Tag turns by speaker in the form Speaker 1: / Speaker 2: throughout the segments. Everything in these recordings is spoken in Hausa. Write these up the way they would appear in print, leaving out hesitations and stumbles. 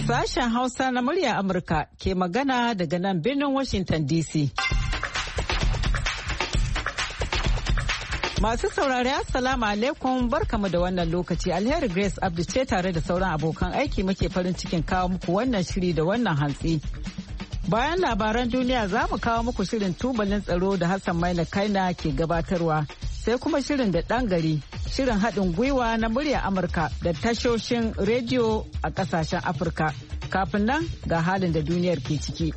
Speaker 1: Sashen Hausa na murya Amurka ke magana daga nan birnin Washington DC. Masu saurari Assalamu alaikum barkamu da wannan lokaci. Alheri Grace Abdu ce tare da sauran abokan aiki muke farin cikin kawo muku wannan shiri da wannan hantsi. Bayan labaran duniya za mu kawo muku shirin tubalin tsaro da Hassan Maina Kaina ke gabatarwa. Sai kuma shirin da ɗan gari, shirin haɗin gwiwa na murya Amurka da tashoshin rediyo a ƙasashen Afirka. Kafin nan ga halin da duniyar ke ciki.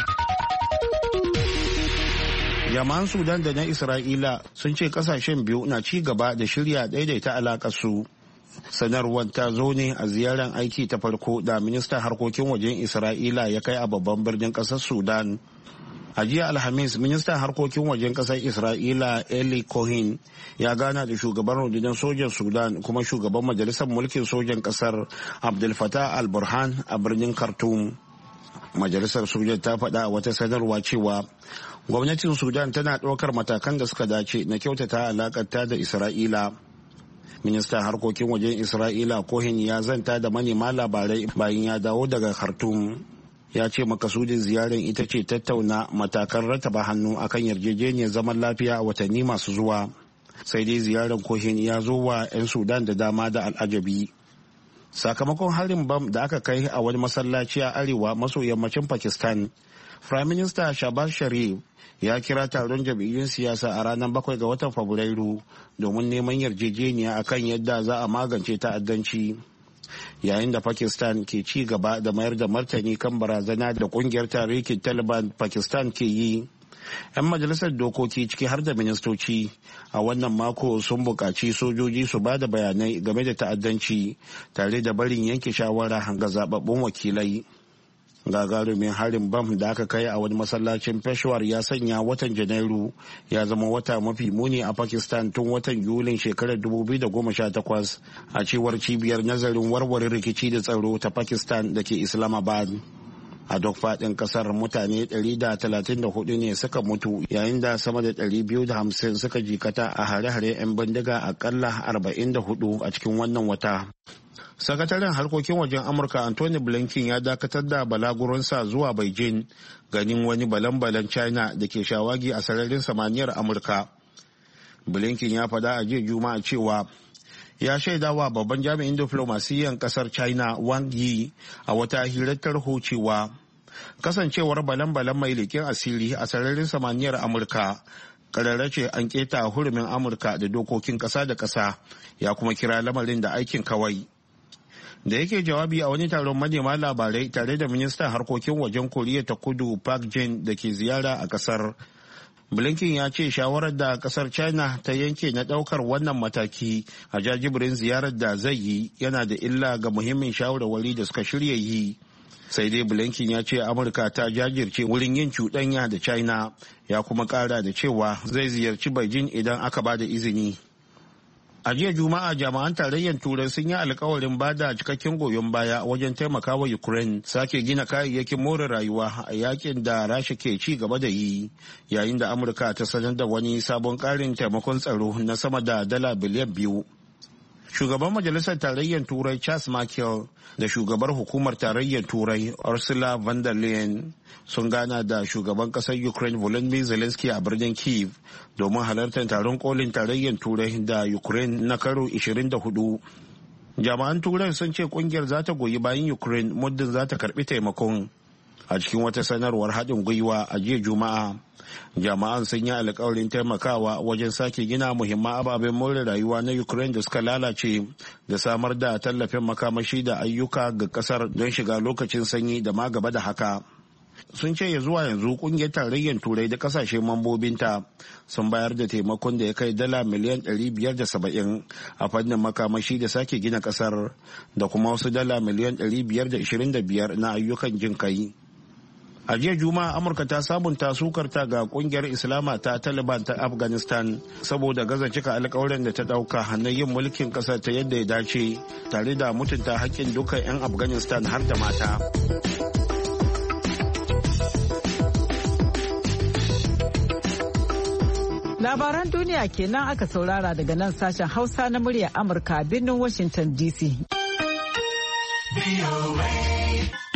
Speaker 2: Jama'an Sudan da na Isra'ila sun ce ƙasashen biyu na ci gaba da shirya daidaita alaƙar su. Sanarwar ta zo ne a ziyarar aiki ta farko da ministan harkokin wajen Isra'ila ya kai a babban birnin ƙasar Sudan. A jiya Alhamis, ministan harkokin wajen ƙasar Isra'ila Eli Cohen ya gana da shugaban rundunar sojan Sudan kuma shugaban majalisar mulkin sojan ƙasar Abdel Fattah al-Burhan a birnin Khartoum. Majalisar sojan ta faɗa a wata sanarwa cewa gwamnatin Sudan tana ɗaukar matakan da suka dace na kyautata alaƙarta da Isra'ila. Ministan harkokin wajen Isra'ila Cohen ya zanta da manema labarai bayan ya dawo daga Khartoum. Ya ce makasudin ziyarar ita ce tattauna matakan rataba hannu akan yarjejeniyar zaman lafiya a watanni masu zuwa. Sai dai ziyarar Cohen ya zo wa 'yan Sudan da dama da al'ajabi. Sakamakon harin bam da aka kai a wani masallaci a arewa maso yammacin Pakistan, Prime Minister Shahbaz Sharif ya kira taron jam'iyyun siyasa a ranar 7 ga watan Fabrairu domin neman yarjejeniya akan yadda za a magance ta'addanci. Yayin da Pakistan ke ci gaba da mayar da martani kan barazana da kungiyar tarihin Taliban Pakistan ke yi, 'yan majalisar dokoki ciki har da ministoci a wannan mako sun buƙaci sojoji su ba da bayanai game da ta'addanci tare da barin yanke shawara ga zababbun wakilai. Gagarumin harin bam da aka kai a wani masallacin Peshawar ya sanya watan Janairu ya zama wata mafi muni a Pakistan tun watan Yulin shekarar 2018 a cewar cibiyar nazarin warware rikici da tsaro ta Pakistan da ke Islamabad. A duk faɗin ƙasar mutane 134 ne suka mutu yayin da sama da 250 suka jikata a hare-hare 'yan bindiga akalla 44 a cikin wannan wata. Sakataren harkokin wajen Amurka Anthony Blinken ya dakatar da balaguronsa zuwa Beijing ganin wani balan-balan China da ke shawagi a sararin samaniyar Amurka. Blinken ya faɗa a jiya Juma'a cewa ya shaidawa babban jami'in diflomasiyyar kasar China Wang Yi a wata hirar tarho cewa kasancewar balan-balan mai leƙen asiri a sararin samaniyar Amurka kararra ce an keta hurumin Amurka da dokokin ƙasa da ƙasa, ya kuma kira lamarin da aikin kawai. Da yake jawabi a wani taron manema labarai tare da ministan harkokin wajen Koriya ta Kudu Park Jin da ke ziyara a kasar, Blinken ya ce shawarar da kasar China ta yanke na daukar wannan mataki a jajibirin ziyarar da zai yi yana da illa ga muhimmin shawarwari da suka shirya yi. Sai dai Blinken ya ce Amurka ta jajirce wurin yin cuɗanya da China, ya kuma ƙara da cewa zai ziyarci Beijing idan aka ba da izini. A jiya Juma'a jami'an tarayyar Turai sun yi alkawarin bada cikakken goyon baya wajen taimakawa Ukraine sake gina kayayyakin more rayuwa a yakin da Rasha ke ci gaba da yi, yayin da Amurka ta sanar da wani sabon ƙarin taimakon tsaro na sama da dala biliyan 2. Shugaban Majalisar Tarayyar Turai Charles Michel da shugabar Hukumar Tarayyar Turai Ursula von der Leyen sun gana da shugaban ƙasar Ukraine Volodymyr Zelensky a birnin Kyiv domin halartar taron kolin Tarayyar Turai da Ukraine na karo 24. Jami'an Turai sun ce kungiyar za ta goyi bayan Ukraine muddin za ta karbi taimakon. A cikin wata sanarwar haɗin gwiwa a jiya Juma'a, jama'an sun yi alkawarin taimakawa wajen sake gina muhimman ababen more rayuwa na Ukraine da suka lalace da samar da tallafin makamashi da ayyuka ga kasar don shiga lokacin sanyi da ma gaba da haka. Sun ce ya zuwa yanzu kungiyar tarayyar Turai da kasashe mambobinta sun bayar da taimakon da ya kai dala miliyan 570 a fannin makamashi da sake gina kasar da kuma wasu dala miliyan 525 na ayyukan jin kai. A jiya Juma'a Amurka ta sabunta sukarta ga kungiyar Islama ta Taliban ta Afghanistan saboda gaza cika alkawarin da ta dauka na yin mulkin kasar ta yadda ya dace tare da mutunta haƙƙin dukkan 'yan Afghanistan har da mata.
Speaker 1: Labaran duniya kenan aka saurara daga nan sashen Hausa na muryar Amurka a birnin Washington DC.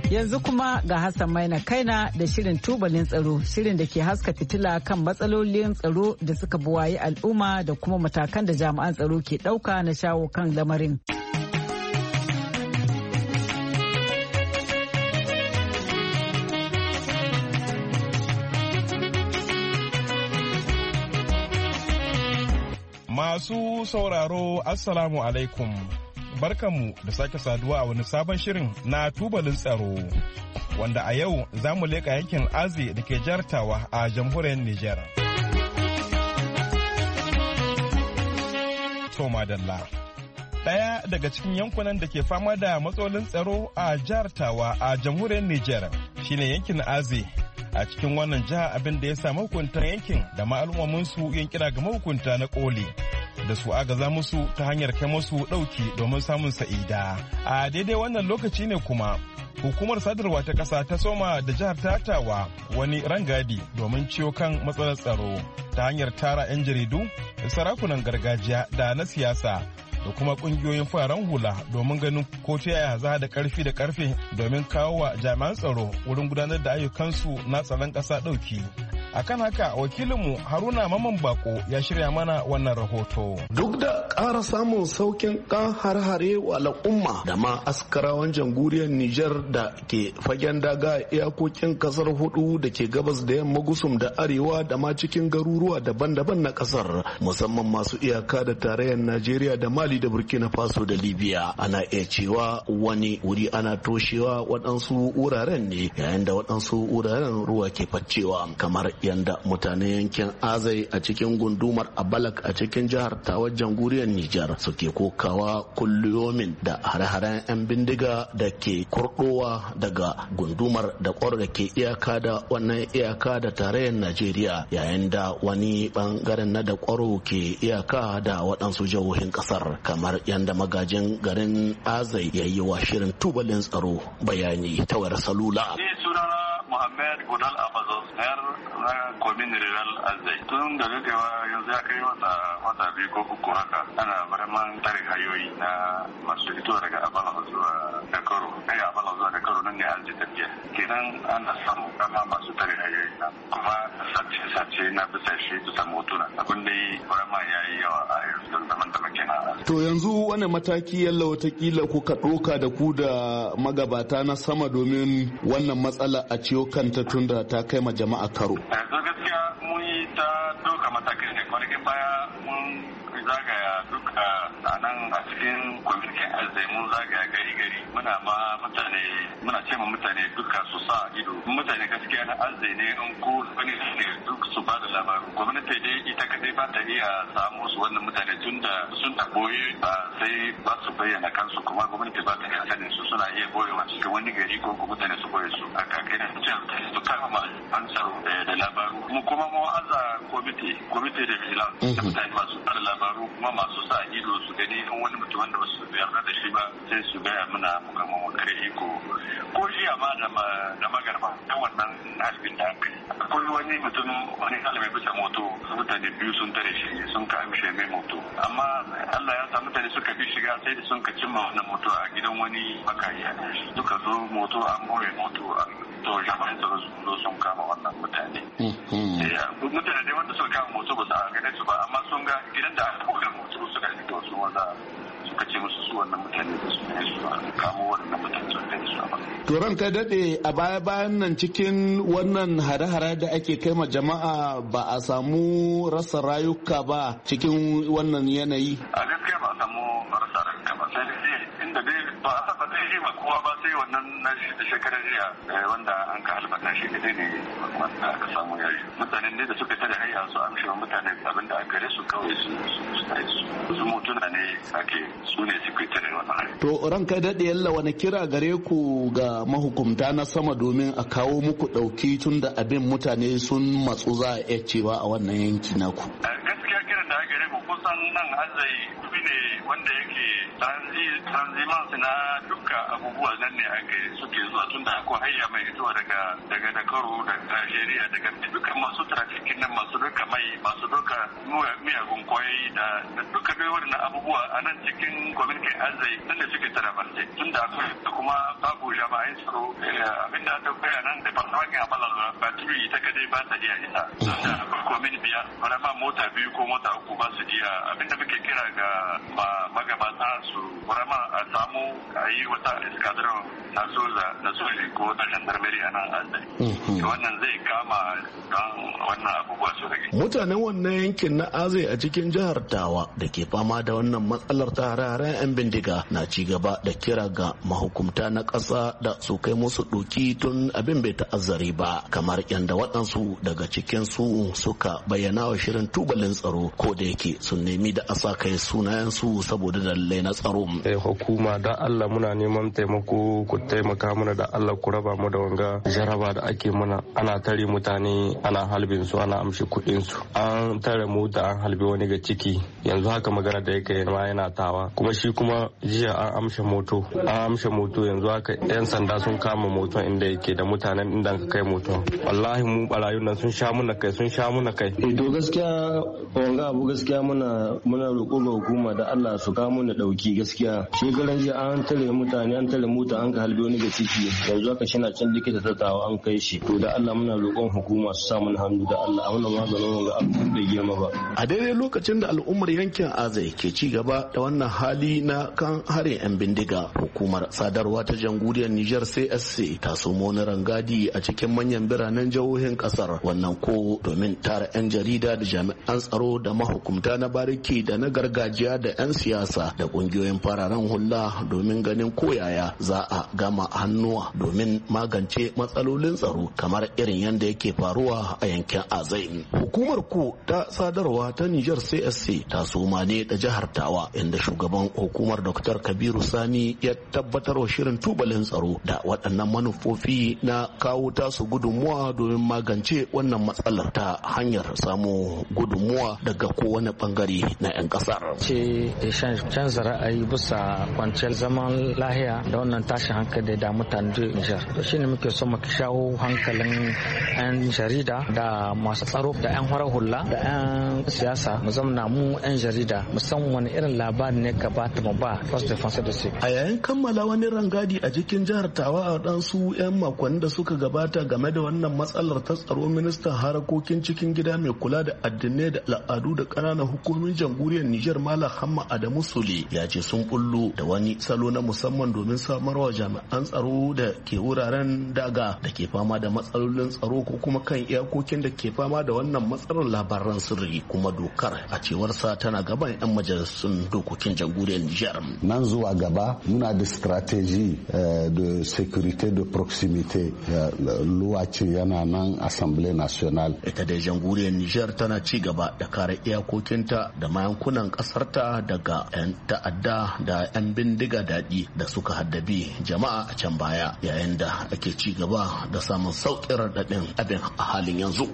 Speaker 1: Yanzu kuma ga Hassan Maina Kaina da shirin tubalin tsaro, shirin da ke haska fitila kan matsalolin tsaro da suka buwayi al'umma da kuma matakan da jami'an tsaro ke ɗauka na shawo kan lamarin.
Speaker 3: Masu sauraro, Assalamu alaikum. Barkanmu da sake saduwa a wani sabon shirin na tubalin tsaro, wanda a yau za mu leƙa yankin Aze da ke jartawa a jamhuriyar Nijar. Toma Dalla. Ɗaya daga cikin yankunan da ke fama da matsalolin tsaro a jartawa a jamhuriyar Nijar shine yankin Aze. A cikin wannan jiha abin da ya sa mahukuntan yankin da ma'al'ummominsu yin kira ga mahukunta na koli da su agaza musu ta hanyar kai musu ɗauki domin samun sa'ida. A daidai wannan lokaci ne kuma hukumar sadarwa ta ƙasa ta soma da jihar Tatawa wani rangadi domin ciwo kan matsalar tsaro ta hanyar tara 'yan jaridu, sarakunan gargajiya da na siyasa da kuma kungiyoyin fararen hula domin ganin ko ta yaya za da karfi da karfe domin kawo wa jami'an tsaro wurin gudanar da ayyukansu na tsaron ƙasa ɗauki. Akan haka wakilinmu Haruna Maman Bako ya shirya mana wannan rahoto.
Speaker 4: Duk da ƙara samun saukin kan har-hare wa al'umma da ma askarawan jamhuriyar Nijar da ke fagen daga iyakokin kasar hudu da ke gabas da yamma gusum da arewa da ma cikin garuruwa daban-daban na kasar, musamman masu iyaka da tarayyar Najeriya da Mali da Burkina Faso da Libya. Ana iya cewa wani wuri ana toshewa waɗansu wuraren ne yayin da waɗansu wuraren ruwa ke faccewa, kamar yanda mutanen yankin Azai a cikin gundumar Abalak a cikin jihar Tawar jamhuriyar Nijar suke kokawa kulliyomin da hare-haren 'yan bindiga da ke kurdowa daga gundumar da kwaro da ke iyaka da wannan iyaka da tarayyar Najeriya, yayin da wani bangaren na da kwaro ke iyaka da waɗansu jihohin ƙasar, kamar yanda magajin garin Azai ya yi wa shirin tubalin tsaro bayani ta wayar salula.
Speaker 5: Muhammad Gudal Abazos, mayar na komin Rural Azai. Tun da dadewa yanzu ya kai wata biyu ko uku haka ana baraman tare hayoyi na masu fito daga Abala zuwa Dakaro. Kai Abala zuwa Dakaro nan ne Azai tafiya. Kenan ana samu kama masu tare hayoyi na kuma sace na bisa shi bisa motuna. Abin da yi barama ya yi yawa a yanzu zaman da makina.
Speaker 4: To yanzu wani mataki yalla watakila kuka ɗauka da ku da magabata na sama domin wannan matsala a ciwo kanta tunda ta kai ma jama'a karo.
Speaker 5: Yanzu gaskiya mun yi ta doka matakai ne, kwanakin baya mun zagaya duka a nan a cikin kwamitin Azai, mun zagaya gari muna ce ma mutane duka su sa ido. Mutane gaskiya na Azai ne in ko wani ne duk su ba da labaru. Gwamnati dai ita kadai ba ta iya samu su wannan mutane tunda sun ta boye ba sai ba su bayyana kansu, kuma gwamnati ba ta iya sanin su suna iya boyewa cikin wani gari ko mutane su boye su. A kakai na su kama an tsaro da labaru. Mu kuma mu aza komite da vigilance da mutane masu tsara labaru kuma masu sa ido su gani in wani mutum wanda ba su yarda da shi ba sai su gaya muna muka mu kare iko ko jiya ma da magarba ta wannan halin da aka yi. Akwai wani mutum wani halin bisa moto, mutane biyu sun tare shi sun ka amshe mai moto, amma Allah ya sa mutane suka bi shiga sai da sun ka cimma wannan moto a gidan wani makariya. Suka zo moto an more moto to jama'an tsaro sun kama wannan mutane. Mutane dai wanda suka kama moto ba su a gane su ba, amma sun ga gidan da aka buga moto suka fito su wanda suka ce musu su wannan mutane da su ne su kamo wannan mutane su ne su ba.
Speaker 4: To ranka daɗe, a baya-bayan nan cikin wannan hare-hare da ake kai ma jama'a ba a samu rasa rayuka ba cikin wannan yanayi?
Speaker 5: A gaskiya ba a samu rasa rayuka ba, sai dai inda dai ba a saba dai shi ba kowa ba sai wannan na shekarar jiya wanda an ka halbata shi da ne wanda aka samu yayi. Mutanen ne da suka tare hayya su amshi wa mutane abin da aka su kawai su mutuna ne ake su ne suke tare wannan.
Speaker 4: To ranka daɗe, yalla wani kira gare ku ga mahukumta na sama domin a kawo muku ɗauki tun da abin mutane sun matsu za a iya cewa a wannan yanki naku?
Speaker 5: Gaskiya kiran da gare mu kusan nan Azai ne wanda yake transiman na duka abubuwa nan ne ake suke zuwa tun da akwai hayya mai fitowa daga Dakaro da Najeriya daga duka masu trafikin nan masu duka mai masu duka miyagun kwayoyi da duka dai wannan abubuwa a nan cikin kwamitin Azai nan da suke tarabarce tun da akwai kuma babu babu jama'ai tsaro abinda ta koya nan da farmakin a balala ba turi ita kadai ba ta iya isa da akwai komin biya wani ma mota biyu ko mota uku ba su iya abinda muke kira ga magabata su wani a samu a yi wata eskadron na soji ko na gendarmerie a nan azai wannan zai kama don wannan abubuwa su rage.
Speaker 4: Mutanen wannan yankin na azai a cikin jihar Tawa da ke fama da wannan matsalar ta hare-haren 'yan bindiga na ci gaba da kira ga mahukumta na ƙasa da su kai musu ɗoki tun abin bai ta'azzari ba kamar yadda waɗansu daga cikin su suka bayyana wa shirin tubalin tsaro ko da yake sun nemi da asa kai sunayen su saboda dalilai na tsaro.
Speaker 6: Hukuma da Allah muna neman taimako ku taimaka mana da Allah ku raba mu da wanga jaraba da ake mana ana tare mutane ana halbin su ana amshi kuɗin su an tare mota an halbe wani ga ciki yanzu haka magana da yake ma yana Tawa kuma shi kuma jiya an amshe moto yanzu haka yan sanda sun kama moton inda yake da mutanen inda ka kai moton wallahi mu barayun nan sun sha muna kai
Speaker 7: to gaskiya wanga abu gaskiya muna roƙo ga hukuma da Allah su kawo mana dauki gaskiya shekaran jiya an tare mutane an tare mota an ka halbe wani ga ciki yanzu haka shi na can likita ta Tawa an kai shi to da Allah muna roƙon hukuma su sa mana hannu da Allah a wannan maganin wanga abu bai girma ba
Speaker 4: a daidai lokacin da al'ummar yankin Azai ke ci gaba da wannan hali na kan harin 'yan bindiga hukumar sadarwa ta jamhuriyar Nijar CSC ta somo na rangadi a cikin manyan biranen jihohin kasar wannan ko domin tara 'yan jarida da jami'an tsaro da mahukumta na bariki da na gargajiya da 'yan siyasa da kungiyoyin fararen hula domin ganin koyaya za a gama hannuwa domin magance matsalolin tsaro kamar irin yadda yake faruwa a yankin Azai. Hukumar ko ta sadarwa ta Nijar CSC ta soma ne da jihar Tawa inda shugaban hukumar Dr. Kabiru Sani ya tabbatar wa shirin tubalin tsaro da waɗannan manufofi na kawo tasu gudunmuwa domin magance wannan matsalar ta hanyar samu gudunmuwa daga kowane bangare na 'yan kasar.
Speaker 8: Ce canza ra'ayi bisa kwanciyar zaman lahiya da wannan tashin hankali da mutanen Nijar. To shine muke so mu shawo hankalin 'yan jarida da masu tsaro da 'yan farar hula da 'yan siyasa mu zamana mu 'yan jarida mu san wani irin labari ne gabata mu ba first defense da su.
Speaker 4: A yayin kammala wani rangadi a cikin jihar Tawa a ɗansu 'yan makonni da suka gabata game da wannan matsalar ta tsaro ministan harkokin cikin gida mai kula da addinai da al'adu da ƙananan hukumomin jamhuriyar Nijar Malam Hamma Adamu Sule ya ce sun bullo da wani salo na musamman domin samarwa jami'an tsaro da ke wuraren daga da ke fama da matsalolin tsaro ko kuma kan iyakokin da ke fama da wannan matsalar labaran sirri kuma dokar a cewarsa tana gaban 'yan majalisun dokokin jamhuriyar Nijar.
Speaker 9: Nan zuwa gaba muna da strategy de sécurité de proximité luwacin yana nan Assemblée nationale.
Speaker 4: Ita da jamhuriyar Nijar tana ci gaba da kare iyakokinta da mayankunan kasarta daga 'yan ta'adda da 'yan bindiga daɗi da suka haddabi jama'a a can baya yayin da ake ci gaba da samun sauƙin raɗaɗin abin a halin yanzu.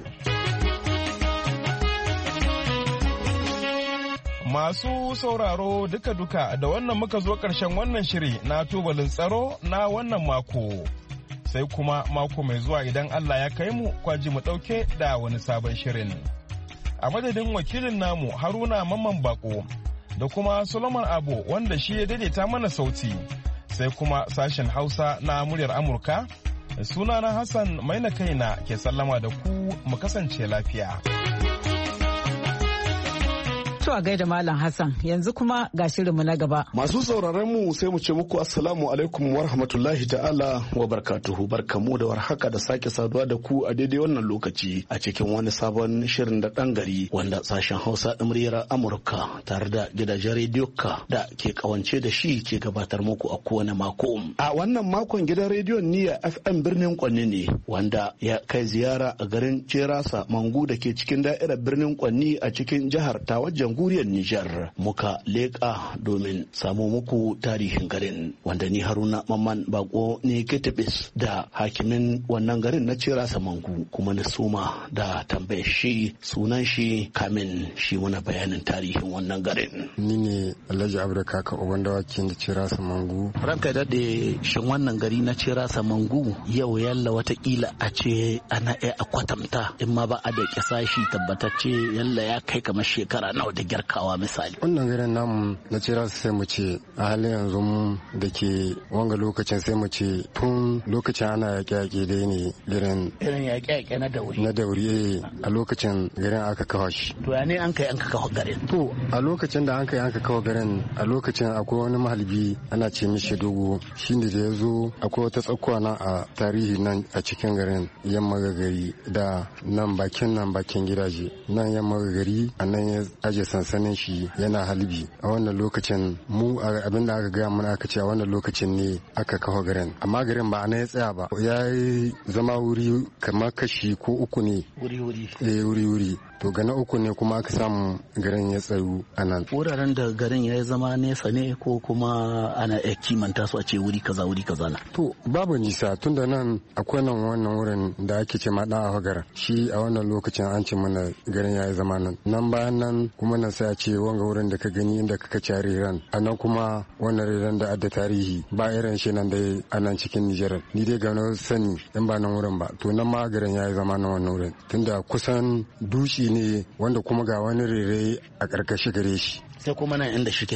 Speaker 3: Masu sauraro duka-duka da wannan muka zo ƙarshen wannan shiri na tubalin tsaro na wannan mako. Sai kuma mako mai zuwa idan Allah ya kai mu kwaji mu ɗauke da wani sabon shirin. A madadin wakilin namu Haruna Mamman Bako da kuma Solomon Abo wanda shi ya daidaita mana sauti. Sai kuma sashen Hausa na muryar Amurka. Sunana Hassan Maina Kaina ke sallama da ku mu kasance lafiya.
Speaker 1: To a gaida Malam Hassan yanzu kuma ga shirinmu na gaba.
Speaker 4: Masu sauraron mu sai mu ce muku assalamu alaikum wa rahmatullahi ta'ala wa barkatuhu barkamu da warhaka da sake saduwa da ku a daidai wannan lokaci a cikin wani sabon shirin da ɗan gari wanda sashen Hausa da muryar Amurka tare da gidajen rediyo da ke kawance da shi ke gabatar muku a kowane mako. A wannan makon gidan rediyon Niyya FM birnin Kwanni ne wanda ya kai ziyara a garin Cerasa Mangu da ke cikin da'irar birnin Kwanni a cikin jihar Tawa jamhuriyar Nijar muka leƙa domin samu muku tarihin garin wanda ni Haruna Mamman Bako ne ke tabis da hakimin wannan garin na Cerasa Mangu kuma na suma da tambayar shi sunan shi kamin shi wani bayanin tarihin wannan garin.
Speaker 6: Ni ne Alhaji Abdul Kaka Uban Dawakin da Cerasa Mangu.
Speaker 4: Ranka daɗe shin wannan gari na Cerasa Mangu yau yalla watakila a ce ana iya a kwatanta in ma ba a da kisa shi tabbatacce yalla ya kai kamar shekara nawa da
Speaker 10: girkawa misali.
Speaker 11: Wannan garin namu na cira sai mu ce a halin yanzu mu da ke wanga lokacin sai mu ce tun lokacin ana yaƙe-yaƙe dai ne garin.
Speaker 10: Irin yaƙe-yaƙe na dauri.
Speaker 11: Na dauri a lokacin garin aka kawo shi.
Speaker 10: To ya ne an kai an ka kawo garin?
Speaker 11: To a lokacin da an kai an ka kawo garin a lokacin akwai wani mahalbi ana ce mishi dogo shi ne da ya zo akwai wata tsakuwa nan a tarihi nan a cikin garin yamma gari da nan bakin gidaje nan yamma gari a nan ya aje sansanin shi yana halbi a wannan lokacin mu abin da aka gaya mana aka ce a wannan lokacin ne aka kawo garin amma garin ba a nan ya tsaya ba ya yi zama wuri kamar kashi ko uku ne wuri to ga na uku ne kuma aka samu garin ya tsayu a nan.
Speaker 10: Wuraren da garin ya zama nesa ne ko kuma ana iya kimanta su a ce wuri kaza na?
Speaker 11: To babu nisa tun da nan akwai nan wannan wurin da ake ce ma dan afagar shi a wannan lokacin an ce mana garin ya zama nan bayan nan kuma nan sai a ce wanga wurin da ka gani inda ka kaci riran a nan kuma wannan riran da adda tarihi ba irin shi nan dai a nan cikin Nijar ni dai ga na sani in ba nan wurin ba to nan ma garin ya zama nan wannan wurin tunda kusan dushi ne wanda kuma ga wani rere a ƙarƙashi gare shi.
Speaker 10: Sai kuma nan inda shike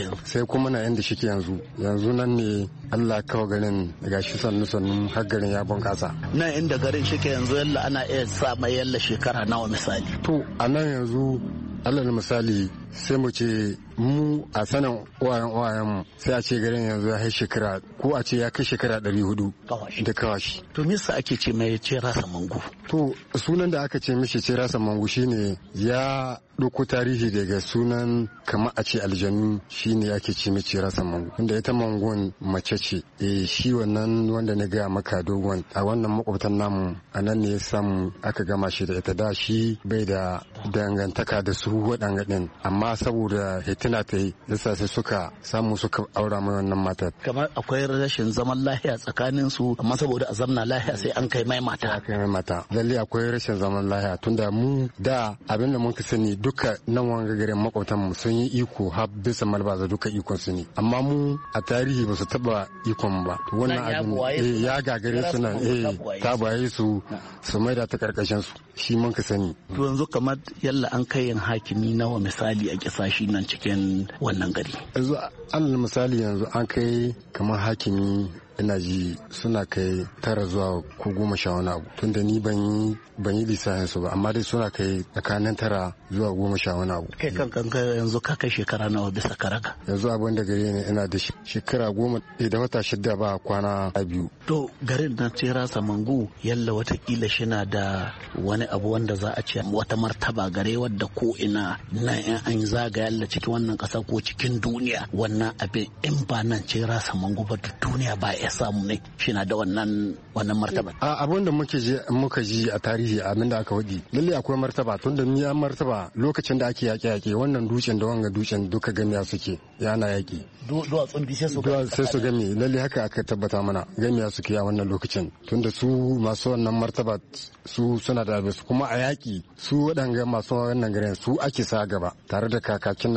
Speaker 10: yanzu. Yanzu nan ne Allah kawo garin ga shi sannu har garin ya bunƙasa. Nan inda garin shike yanzu yalla ana iya sa mai yalla shekara nawa misali.
Speaker 11: To a nan yanzu alal misali sai mu ce mu a sanin uwayen mu sai a ce garin yanzu ya kai shekara ko a ce ya kai shekara 400 da kawashi.
Speaker 10: To me yasa ake ce mai Cera Samangu?
Speaker 11: To sunan da aka ce mishi Cera Samangu shine ya ɗauko tarihi daga sunan kamar a ce aljanu shine ake ce mai Cera Samangu wanda ita mangon mace ce shi wannan wanda na gaya maka dogon a wannan makwabtan namu a nan ne ya samu aka gama shi da ita da shi bai da dangantaka da su waɗanga ɗin amma saboda hitina ta yi yasa sai suka aura mai wannan matar.
Speaker 10: Kamar akwai rashin zaman lahiya tsakanin su amma saboda a zamna lahiya sai an kai mai mata.
Speaker 11: Lalle akwai rashin zaman lahiya tunda mu da abin da muka sani duka nan wanga garin makwabtan mu sun yi iko har bisa malbaza duka ikon su ne amma mu a tarihi ba su taba ikon ba. Wannan abin ya gagare su nan ta baye su maida ta karkashin su shi mun ka sani.
Speaker 10: To yanzu kamar yalla an kai yin hakimi nawa misali a kisashi nan cikin wannan gari.
Speaker 11: Yanzu alal misali yanzu an kai kamar hakimi ina ji suna kai 9 zuwa ko 10 wani abu tunda ni ban yi lissafin su ba amma dai suna kai tsakanin 9 zuwa 10 wani abu.
Speaker 10: Kai kan yanzu ka kai shekara nawa bisa karaga?
Speaker 11: Yanzu abin da gare ne ina da shekara 10 da wata 6 ba kwana 2.
Speaker 10: To garin na Cera Samangu yalla watakila shina da wani abu wanda za a ce wata martaba gare wadda ko ina nan in an zaga yalla cikin wannan kasa ko cikin duniya wannan abin in ba nan Cera Samangu ba duniya ba ya samu ne shina da wannan martaba.
Speaker 11: Abin da muka ji a tarihi abin da aka wadi lalle akwai martaba tunda ni an martaba lokacin da ake yaƙe wannan dutsen da wanga dutsen duka gamiya suke yana yaƙi.
Speaker 10: Duwatsun
Speaker 11: sai su gami lalle haka aka tabbata mana gamiya suke a wannan lokacin tunda su masu wannan martaba su suna da abin su kuma a yaƙi su waɗanga masu wannan garin su ake sa gaba tare da kakakin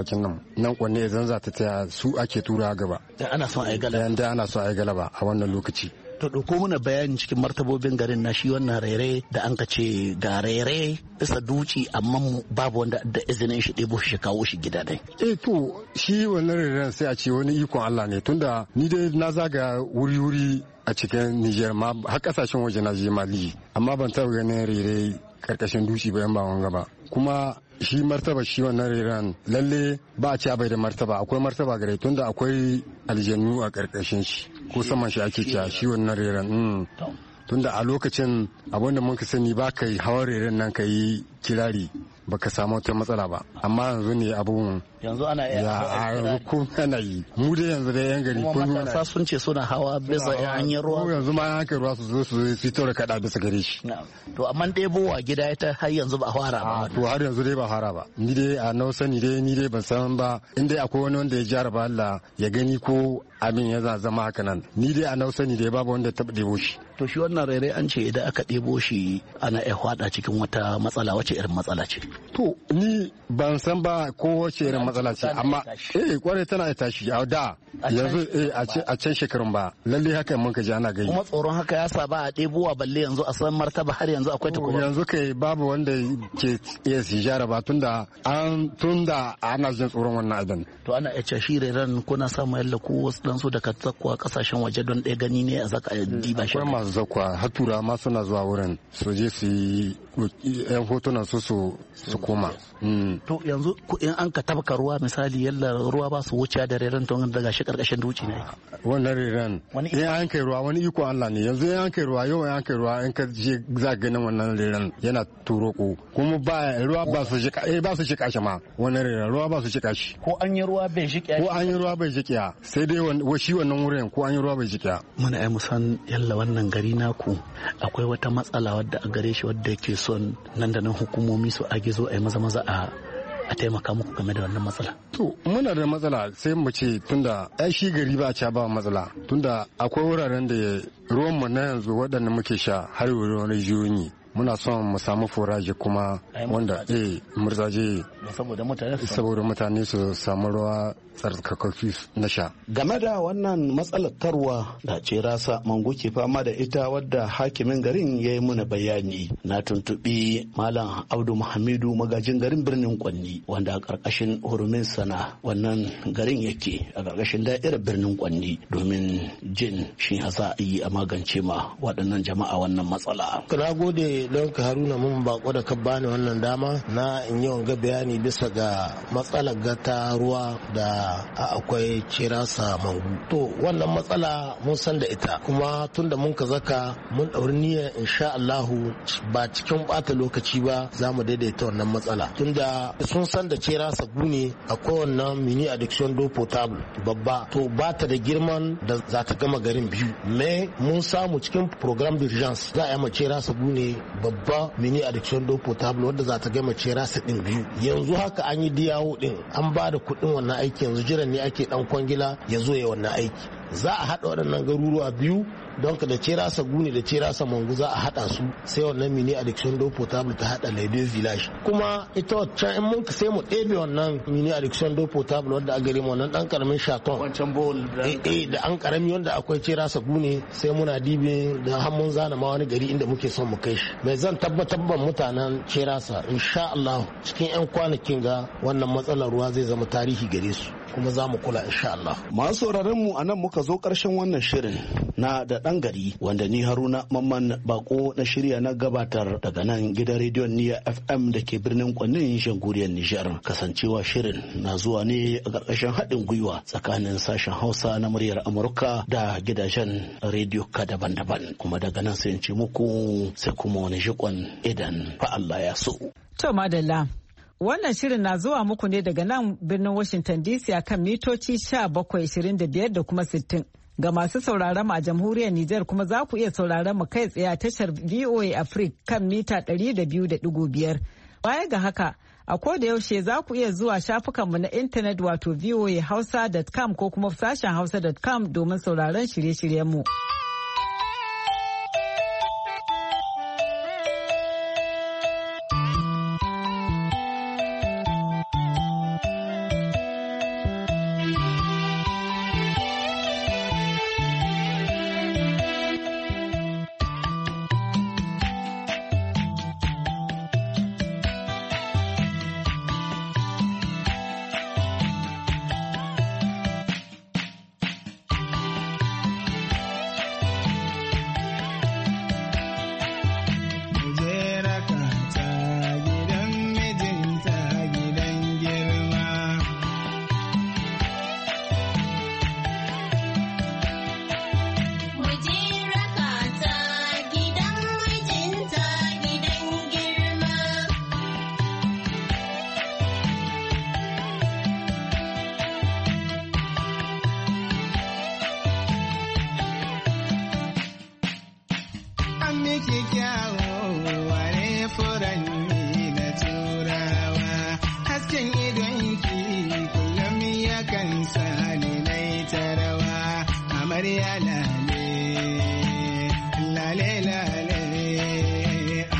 Speaker 11: nan kwanne zan za ta taya su ake tura gaba.
Speaker 10: Da ana son a yi
Speaker 11: galaba a wannan lokaci.
Speaker 10: To ɗauko mana bayani cikin martabobin garin na shi wannan rere da an ka ce ga rere bisa duci amma babu wanda da izinin shi ɗebo shi kawo shi gida dai.
Speaker 11: To shi wannan reren sai a ce wani ikon Allah ne tunda ni dai na zaga wuri-wuri a cikin Nijar ma har kasashen waje na je Mali amma ban taɓa ganin rere karkashin duci ba yan ba wanga ba kuma shi martaba shi wannan reren lalle ba a ce bai da martaba akwai martaba gare tunda akwai aljannu a karkashin shi ko saman shi ake cewa shi wannan reren tunda a lokacin abinda muka sani ba ka yi hawan reren nan ka yi kirari baka samu wata matsala ba amma yanzu ne abun
Speaker 10: yanzu ana
Speaker 11: yanzu ko ana yi mu dai yanzu dai yan gari ko
Speaker 10: matasa sun ce suna hawa bisa hanyar ruwa
Speaker 11: yanzu ma an kai ruwa su zo su fito da kada bisa gare shi
Speaker 10: to amma ɗebowa gida ita har yanzu ba fara ba
Speaker 11: to har yanzu dai ba fara ba ni dai a nau sani dai ni dai ban san ba in dai akwai wani wanda ya jaraba Allah ya gani ko abin ya zama haka nan ni dai a nau sani dai babu wanda ya taɓa ɗebo shi.
Speaker 10: To shi wannan rere an ce idan aka ɗebo shi ana iya hwada cikin wata matsala wace irin matsala ce?
Speaker 11: To ni ban san ba ko wace irin matsala matsala ce amma kwarai tana iya tashi a da yanzu a can shekarun ba lalle haka mun kaji ana gani
Speaker 10: kuma tsoron haka ya sa ba a ɗebowa balle yanzu a san martaba har yanzu akwai ta kuma
Speaker 11: yanzu kai babu wanda ke iya sijara ba tunda ana jin tsoron wannan abin
Speaker 10: to ana iya cashire ran kuna samu yalla ko wasu dan su daga zakwa kasashen waje don ɗaya gani ne a zaka diba shi
Speaker 11: masu zakwa har tura ma suna zuwa wurin su je su yi yan hotunan su koma
Speaker 10: to yanzu in an ka tabka ruwa misali yalla ruwa ba su wuce da reran to daga shi karkashin duci ne
Speaker 11: wannan reran in an kai ruwa wani iko Allah ne yanzu in an kai ruwa yau an kai ruwa in ka je za ganin wannan reran yana turoko kuma ba ruwa ba su shika shi ma wannan reran ruwa ba su shika shi
Speaker 10: ko an yi ruwa bai shiƙiya
Speaker 11: sai dai shi wannan wurin ko an yi ruwa bai shiƙiya
Speaker 10: muna ai musan yalla wannan gari naku akwai wata matsala wadda a gare shi wadda yake son nan da nan hukumomi su agizo ai maza a taimaka muku game da wannan matsala.
Speaker 11: To muna da matsala sai mu ce tunda ai shi gari ba a ba matsala tunda akwai wuraren da ruwan mu na yanzu waɗanda muke sha har wurin rijiyoyi muna son mu samu foraje kuma wanda murzaje saboda mutane su samu ruwa tsarkakakki na sha.
Speaker 4: Game da wannan matsalar tarwa da ce rasa mangu ke fama da ita wadda hakimin garin ya yi muna bayani na tuntuɓi Malam Abdu Muhammadu magajin garin birnin Kwanni wanda a ƙarƙashin hurumin sana wannan garin yake a ƙarƙashin da'irar birnin Kwanni domin jin shi za a yi a magance ma waɗannan jama'a wannan matsala.
Speaker 12: Na gode don ka Haruna mun bako da ka bani wannan dama na in yi wanga bayani bisa ga matsalar gata ruwa da akwai cirasa mangu. To wannan matsala mun san da ita kuma tunda mun ka zaka mun ɗauri niyyar insha Allahu ba cikin ɓata lokaci ba za mu daidaita wannan matsala. Tunda sun san da cirasa gune akwai wannan mini addiction do potable babba to ba ta da girman da za ta gama garin biyu. Me mun samu cikin program d'urgence za a yi mace rasa gune babba mini addiction do potable wadda za ta gama ce rasa din biyu yanzu haka an yi diyawo din an ba da kuɗin wannan aiki yanzu jiran ne ake dan kwangila ya zo ya wannan aiki za a haɗa waɗannan garuruwa biyu don ka da cerasa gune da cerasa mangu za a haɗa su sai wannan mini addiction do potable ta haɗa laido village kuma ita waccan in mun sai mu ɗebe wannan mini addiction do potable wadda a gare mu wannan ɗan karamin shaton
Speaker 10: wancan bowl
Speaker 12: da an karami wanda akwai cerasa gune sai muna dibe da har mun zana ma wani gari inda muke son mu kai shi mai zan tabbatar ban mutanen cerasa insha Allah cikin 'yan kwanakin ga wannan matsalar ruwa zai zama tarihi gare su kuma za mu kula insha Allah.
Speaker 4: Masu sauraron mu anan muka zo karshen wannan shirin na da ɗan gari wanda ni Haruna Mamman Bako na shirya na gabatar daga nan gidan rediyon Niyya FM da ke birnin Kwannin Shanguriyar Nijar. Kasancewa shirin na zuwa ne a ƙarƙashin haɗin gwiwa tsakanin sashen Hausa na muryar Amurka da gidajen rediyo ka daban-daban. Kuma daga nan sai in ce muku sai kuma wani jikon idan fa Allah ya so.
Speaker 1: To madalla. Wannan shirin na zuwa muku ne daga nan birnin Washington DC a kan mitoci 1725 da kuma 60. Ga masu sauraron mu a jamhuriyar Nijar kuma za ku iya sauraron mu kai tsaye a tashar VOA Africa kan mita 200.5. Baya ga haka, a koda yaushe za ku iya zuwa shafukanmu na intanet wato voahausa.com ko kuma sashen hausa.com domin sauraron shirye-shiryenmu.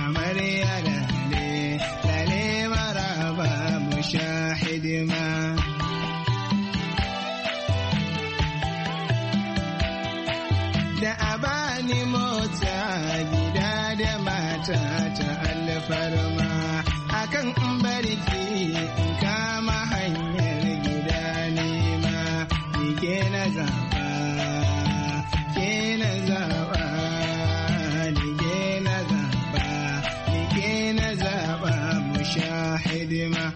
Speaker 13: Hidima zuciya gida da mata ta alfarma akan in barki in kama hanyar gida nema ni ke na zaba ke na zaba ni ke na zaba ni ke na zaba mu sha hidima.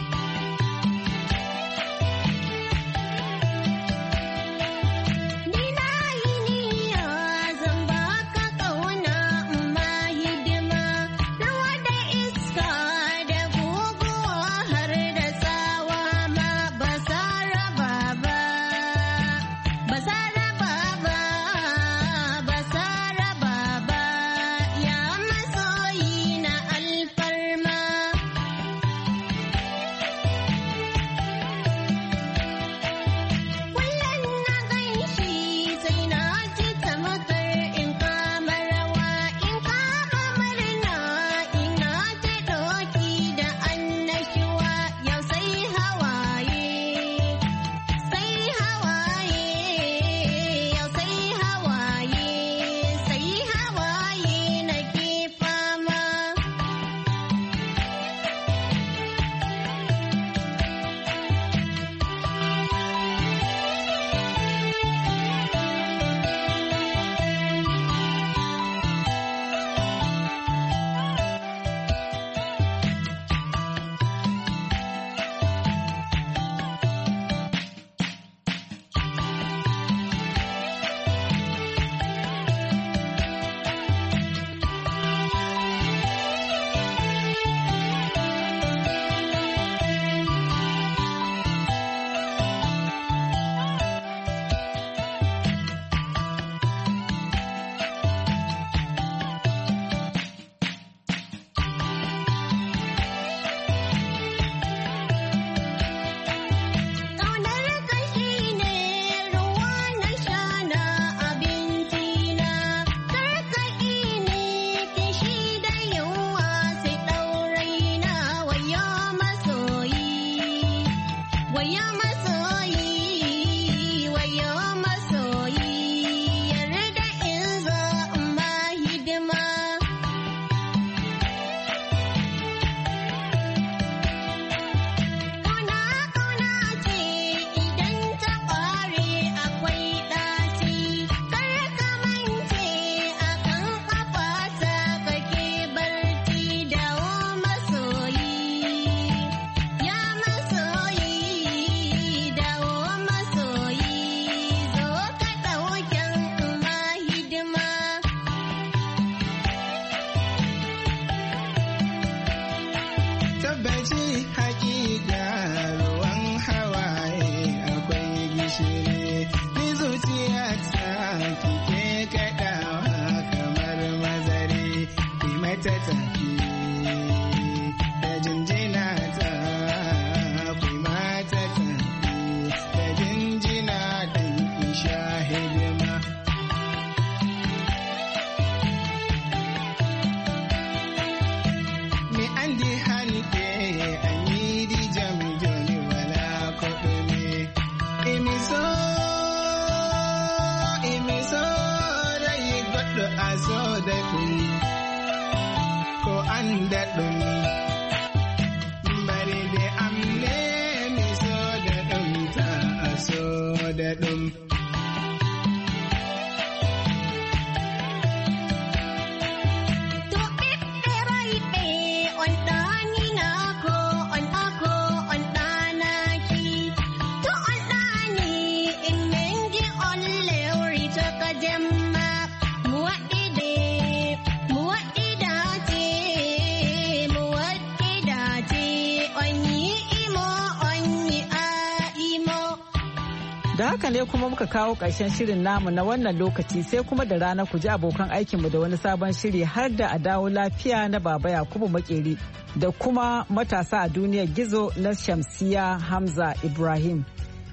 Speaker 1: Da haka ne kuma muka kawo ƙarshen shirin namu na wannan lokaci sai kuma da rana ku ji abokan aikinmu da wani sabon shiri har da a dawo lafiya na Baba Yakubu Makeri da kuma matasa a duniyar gizo na Shamsiya Hamza Ibrahim.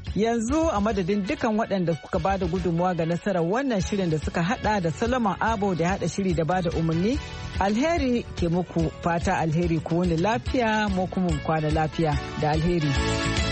Speaker 1: Yanzu a madadin dukan waɗanda suka ba da gudunmuwa ga nasarar wannan shirin da suka hada da Solomon Abo da hada shiri da ba da umarni, alheri ke muku fata alheri ku wani lafiya mu kuma kwana lafiya da alheri.